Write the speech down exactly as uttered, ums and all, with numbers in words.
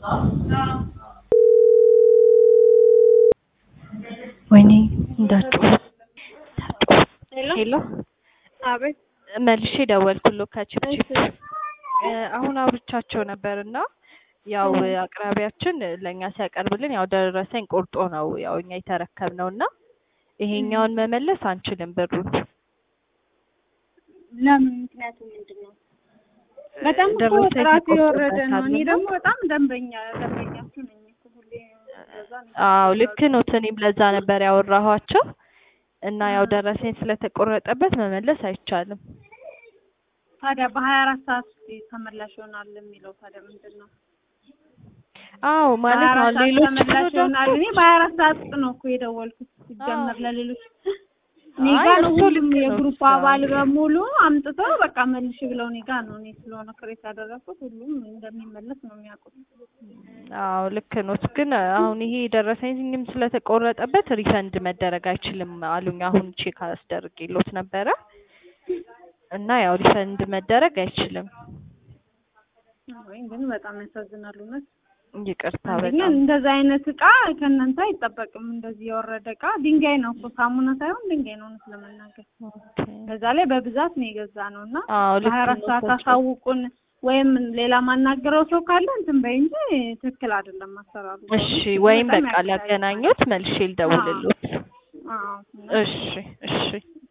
ወይኔ እንዳትጮህ ሄሎ ሄሎ አቤት መልሼ ደወልኩልህ ከችፕችፕ አሁን አውርቻቸው ነበርና ያው አቅራቢያችን ለኛ ሲያቀርብልን ያው ደረሰኝ ቆርጦ ነው ያው እኛ የተረከብነውና ይሄኛውን መመለስ አንችልም ብሩን ለምን ምክንያቱም ምንድነው በጣም እኮ ጥራት የወረደ ነው እኔ ደግሞ በጣም ደንበኛ ደንበኛችሁ ነኝ እኮ ሁሌ አዎ ልክ ነው እኔም ለዛ ነበር ያወራኋቸው እና ያው ደረሰኝ ስለተቆረጠበት መመለስ አይቻልም ታዲያ በሀያ አራት ሰዓት ተመላሽ ይሆናል የሚለው ታዲያ ምንድነው አዎ ማለት ነው ሌሎች ተመላሽ ይሆናል እኔ በሀያ አራት ሰዓት ነው እኮ የደወልኩት ሲጀመር ለሌሎች ኔጋ ነው ሁሉም የግሩፕ አባል በሙሉ አምጥተው በቃ መልሽ ብለው ኔጋ ነው እኔ ስለሆነ ክሬት ያደረኩት ሁሉም እንደሚመለስ ነው የሚያውቁት አዎ ልክ ነው ግን አሁን ይሄ ደረሰኝም ስለተቆረጠበት ሪፈንድ መደረግ አይችልም አሉኝ አሁን ቼክ አስደርጌሎት ነበረ እና ያው ሪፈንድ መደረግ አይችልም አይ ግን በጣም ያሳዝናል ማለት ይቅርታ በጣም በጣም እንደዛ አይነት እቃ ከእናንተ አይጠበቅም እንደዚህ የወረደ እቃ ድንጋይ ነው እኮ ሳሙና ሳይሆን ድንጋይ ነው ስለማናገር በዛ ላይ በብዛት ነው የገዛነውና በሀያ አራት ሰዓት አሳውቁን ወይም ሌላ ማናገረው ሰው ካለ እንትን በይ እንጂ ትክክል አይደለም አሰራሩ እሺ ወይም በቃ ላገናኙት መልሼ ልደውልልዎት አዎ እሺ እሺ